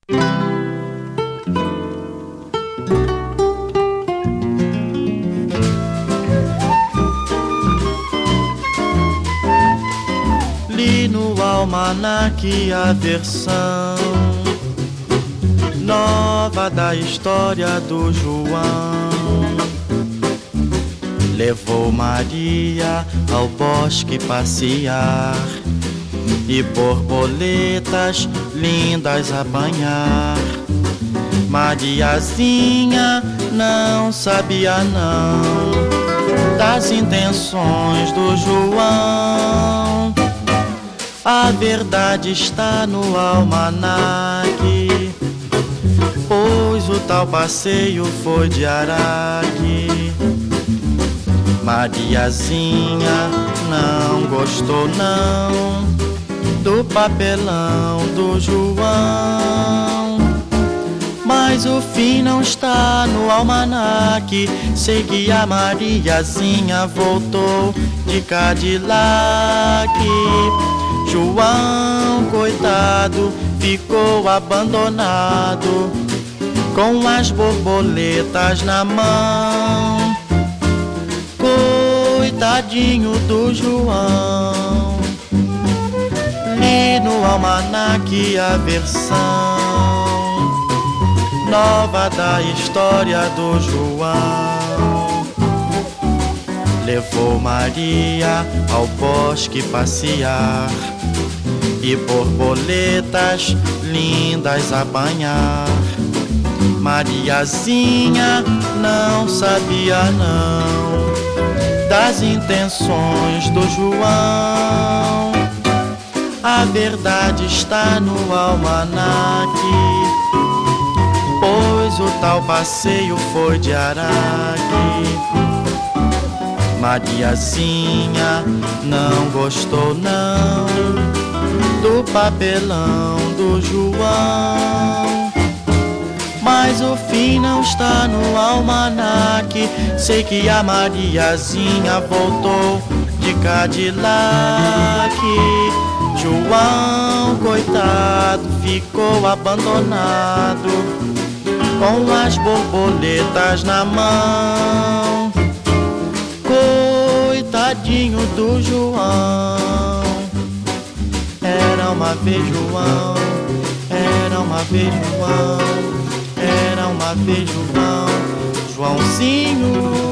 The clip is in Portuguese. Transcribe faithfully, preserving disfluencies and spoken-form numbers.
Li no almanaque a versão nova da história do João. Levou Maria ao bosque passear e borboletas lindas apanhar. Mariazinha não sabia não das intenções do João. A verdade está no almanaque, pois o tal passeio foi de Araque. Mariazinha não gostou não do papelão do João, mas o fim não está no almanaque. Sei que a Mariazinha voltou de Cadillac. João, coitado, ficou abandonado com as borboletas na mão. Coitadinho do João. Li no almanaque a versão nova da história do João. Levou Maria ao bosque passear e borboletas lindas apanhar. Mariazinha não sabia não das intenções do João. A verdade está no almanaque, pois o tal passeio foi de Araque. Mariazinha não gostou não do papelão do João, mas o fim não está no almanaque. Sei que a Mariazinha voltou de Cadillac. João, coitado, ficou abandonado com as borboletas na mão. Coitadinho do João. Era uma vez João, era uma vez João, era uma vez João, Joãozinho.